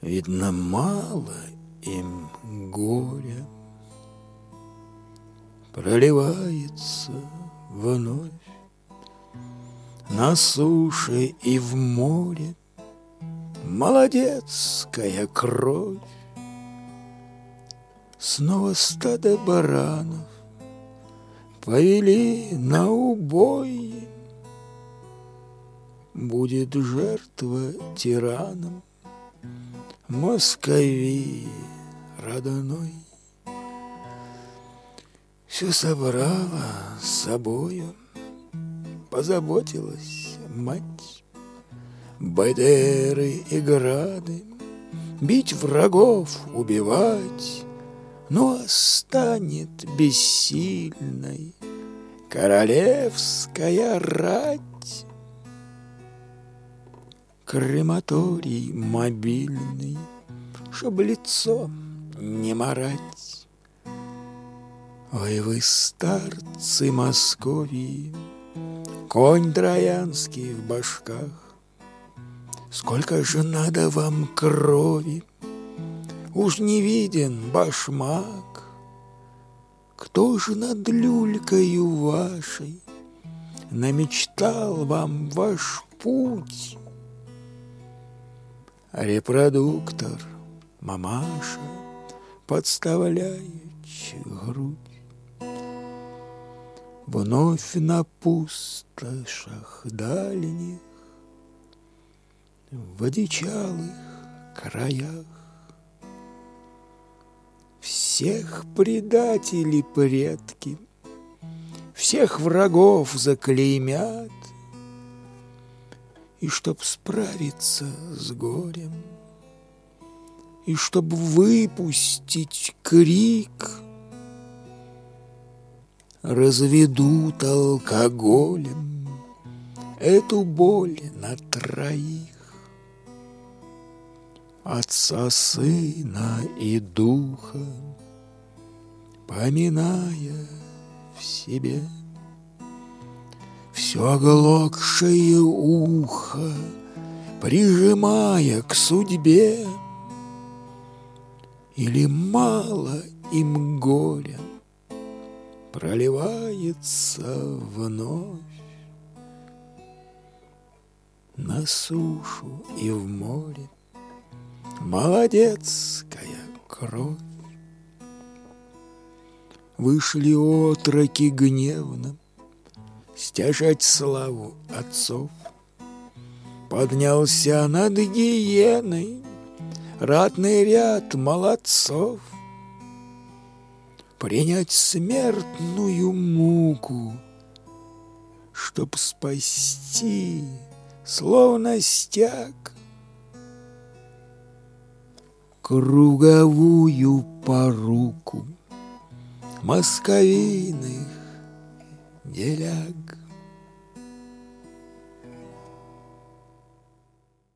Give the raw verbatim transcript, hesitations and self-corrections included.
Видно, мало им горя, проливается вновь на суше и в море молодецкая кровь. Снова стадо баранов повели на убой. Будет жертва тиранам Москвы родной. Все собрала с собою, позаботилась мать. Бандеры и грады, бить врагов, убивать, но станет бессильной королевская рать. Крематорий мобильный, чтоб лицо не марать. Ой, вы, старцы Московии, конь троянский в башках, сколько же надо вам крови, уж не виден башмак. Кто же над люлькою вашей намечтал вам ваш путь? Репродуктор, мамаша, подставляючи грудь. Вновь на пустошах дальних, в одичалых краях всех предателей предки, всех врагов заклеймят. И чтоб справиться с горем, и чтоб выпустить крик, разведут алкоголем эту боль на троих. Отца, Сына и Духа, поминая в себе все оглохшее ухо, прижимая к судьбе. Или мало им горя проливается вновь на сушу и в море молодецкая кровь. Вышли отроки гневно стяжать славу отцов. Поднялся над гиеной ратный ряд молодцов. Принять смертную муку, чтоб спасти, словно стяг, круговую поруку московийных деляг.